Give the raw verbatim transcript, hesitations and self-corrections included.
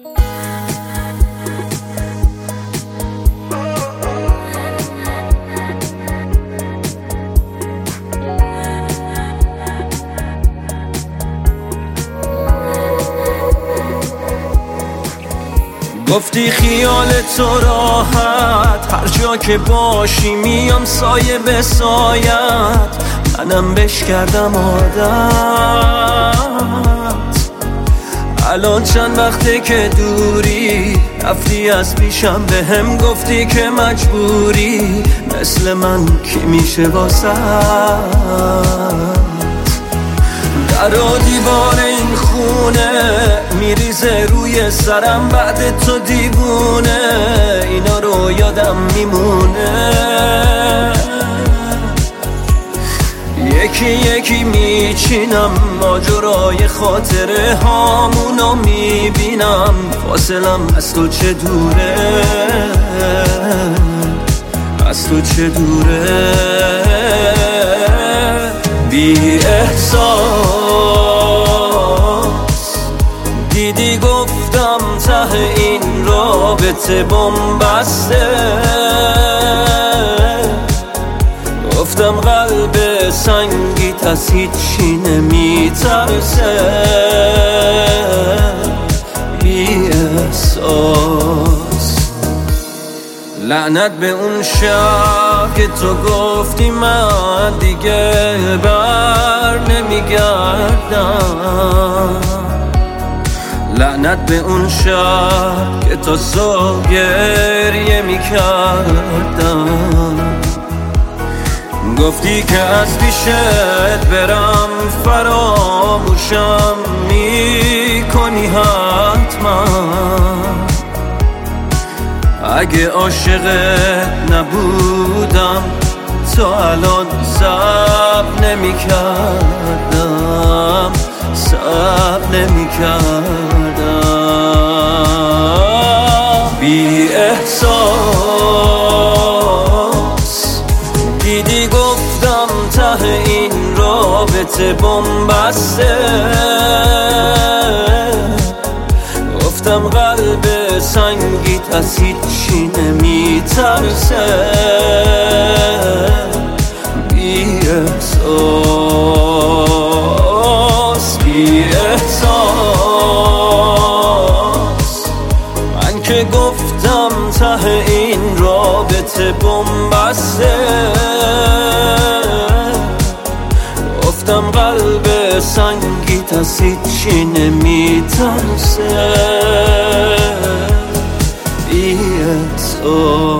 گفتی خیال تو راحت، هر جا که باشی میام سایه به سایت، منم بش کردم عادت. الان چند وقته که دوری، رفتی از پیشم به هم گفتی که مجبوری، مثل من کی میشه واسه در و دیوار این خونه میریزه روی سرم، بعد تو دیوونه اینا رو یادم میمونه. یکی یکی میچینم ماجرای خاطره هامونو میبینم، فاصلم از تو چه دوره، از تو چه دوره. بی احساس دیدی گفتم ته این رابطه بن‌بسته، گفتم قلب سنگیت از هیچی نمیترسه. بی احساس لعنت به اون شب که تو گفتی من دیگه بر نمیگردم، لعنت به اون شب که تا صبح گریه میکردم. گفتی که از پیشت برم فراموشم میکنی حتما، اگه عاشقت نبودم تو الان صبر نمی کردم، صبر نمی کردم. بی احساس دیدی گفتم ته این رابطه بن‌بسته، گفتم قلب سنگیت از هیچی نمیترسه. بی احساس بی احساس من که گفتم ته این رابطه بن‌بسته، گفتم قلب سنگیت از هیچی نمیترسه. بی احساس